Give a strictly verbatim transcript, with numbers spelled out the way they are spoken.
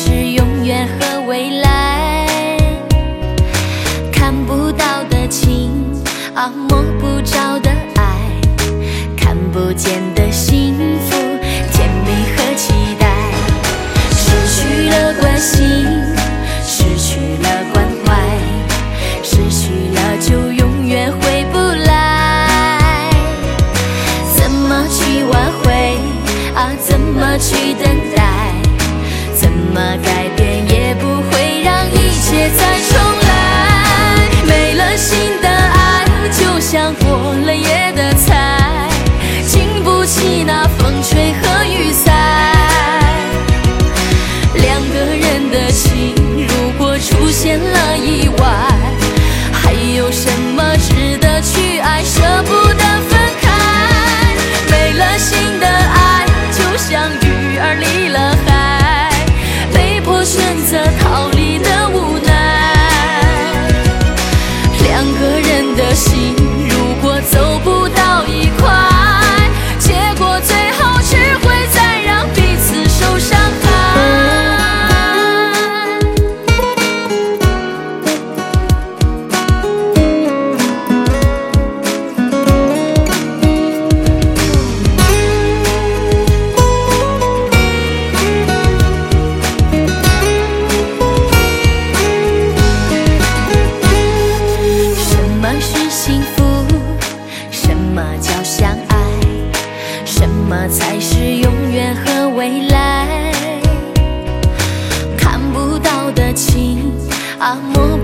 是永远和未来。看不到的情啊，摸不着的爱，看不见的幸福，甜蜜和期待。失去了关心，失去了关怀，失去了就永远回不来。怎么去挽回啊？怎么去等待？怎么改变也不会让一切再重来。没了心的爱，就像过了夜的菜，经不起那风吹和雨晒。两个人的情，如果出现了意外，还有什么值得去爱，舍不得分开。没了心的爱，就像鱼儿离了海，被迫选择逃离的无奈。两个人的心，如果走不到一块，结果最后只会再让彼此受伤害。什么才是永远和未来？看不到的情啊，摸